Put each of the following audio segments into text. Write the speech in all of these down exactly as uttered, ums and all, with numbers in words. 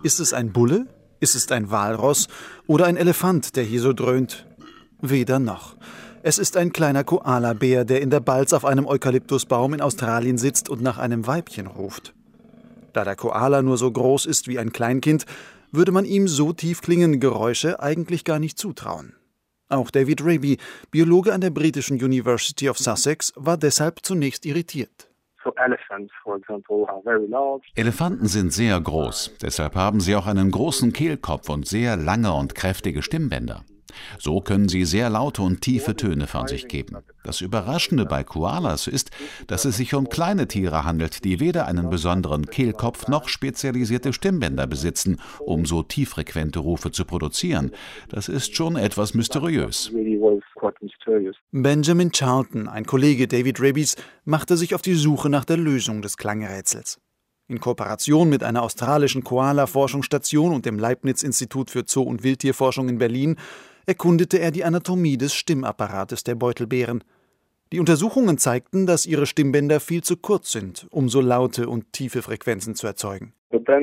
Ist es ein Bulle? Ist es ein Walross? Oder ein Elefant, der hier so dröhnt? Weder noch. Es ist ein kleiner Koalabär, der in der Balz auf einem Eukalyptusbaum in Australien sitzt und nach einem Weibchen ruft. Da der Koala nur so groß ist wie ein Kleinkind, würde man ihm so tief klingende Geräusche eigentlich gar nicht zutrauen. Auch David Raby, Biologe an der britischen University of Sussex, war deshalb zunächst irritiert. Elefanten sind sehr groß, deshalb haben sie auch einen großen Kehlkopf und sehr lange und kräftige Stimmbänder. So können sie sehr laute und tiefe Töne von sich geben. Das Überraschende bei Koalas ist, dass es sich um kleine Tiere handelt, die weder einen besonderen Kehlkopf noch spezialisierte Stimmbänder besitzen, um so tieffrequente Rufe zu produzieren. Das ist schon etwas mysteriös. Benjamin Charlton, ein Kollege David Rabys, machte sich auf die Suche nach der Lösung des Klangrätsels. In Kooperation mit einer australischen Koala-Forschungsstation und dem Leibniz-Institut für Zoo- und Wildtierforschung in Berlin erkundete er die Anatomie des Stimmapparates der Beutelbären. Die Untersuchungen zeigten, dass ihre Stimmbänder viel zu kurz sind, um so laute und tiefe Frequenzen zu erzeugen.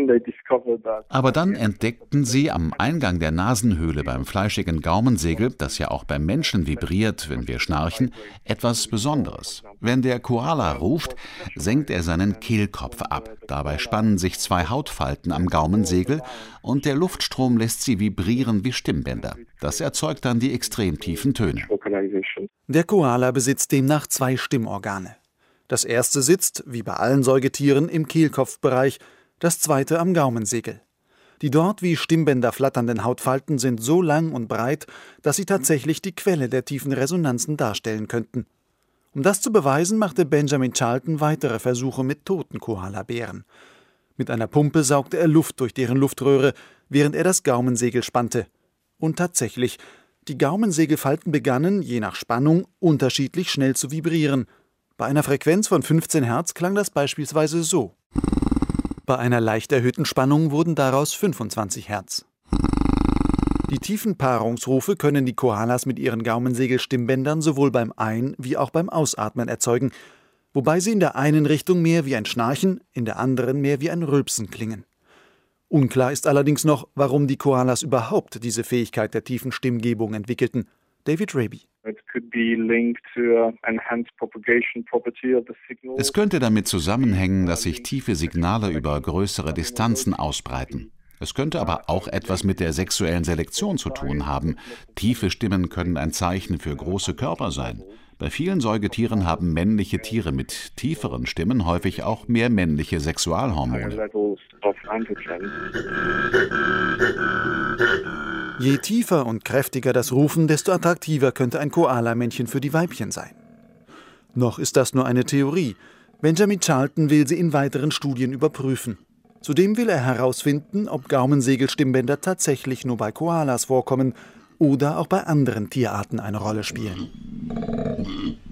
Aber dann entdeckten sie am Eingang der Nasenhöhle beim fleischigen Gaumensegel, das ja auch beim Menschen vibriert, wenn wir schnarchen, etwas Besonderes. Wenn der Koala ruft, senkt er seinen Kehlkopf ab. Dabei spannen sich zwei Hautfalten am Gaumensegel und der Luftstrom lässt sie vibrieren wie Stimmbänder. Das erzeugt dann die extrem tiefen Töne. Der Koala besitzt demnach zwei Stimmorgane. Das erste sitzt, wie bei allen Säugetieren, im Kehlkopfbereich, das zweite am Gaumensegel. Die dort wie Stimmbänder flatternden Hautfalten sind so lang und breit, dass sie tatsächlich die Quelle der tiefen Resonanzen darstellen könnten. Um das zu beweisen, machte Benjamin Charlton weitere Versuche mit toten Koalabären. Mit einer Pumpe saugte er Luft durch deren Luftröhre, während er das Gaumensegel spannte. Und tatsächlich, die Gaumensegelfalten begannen, je nach Spannung, unterschiedlich schnell zu vibrieren. Bei einer Frequenz von fünfzehn Hertz klang das beispielsweise so. Bei einer leicht erhöhten Spannung wurden daraus fünfundzwanzig Hertz. Die tiefen Paarungsrufe können die Koalas mit ihren Gaumensegelstimmbändern sowohl beim Ein- wie auch beim Ausatmen erzeugen, wobei sie in der einen Richtung mehr wie ein Schnarchen, in der anderen mehr wie ein Rülpsen klingen. Unklar ist allerdings noch, warum die Koalas überhaupt diese Fähigkeit der tiefen Stimmgebung entwickelten. David Raby. Es könnte damit zusammenhängen, dass sich tiefe Signale über größere Distanzen ausbreiten. Es könnte aber auch etwas mit der sexuellen Selektion zu tun haben. Tiefe Stimmen können ein Zeichen für große Körper sein. Bei vielen Säugetieren haben männliche Tiere mit tieferen Stimmen häufig auch mehr männliche Sexualhormone. Je tiefer und kräftiger das Rufen, desto attraktiver könnte ein Koalamännchen für die Weibchen sein. Noch ist das nur eine Theorie. Benjamin Charlton will sie in weiteren Studien überprüfen. Zudem will er herausfinden, ob Gaumensegelstimmbänder tatsächlich nur bei Koalas vorkommen oder auch bei anderen Tierarten eine Rolle spielen.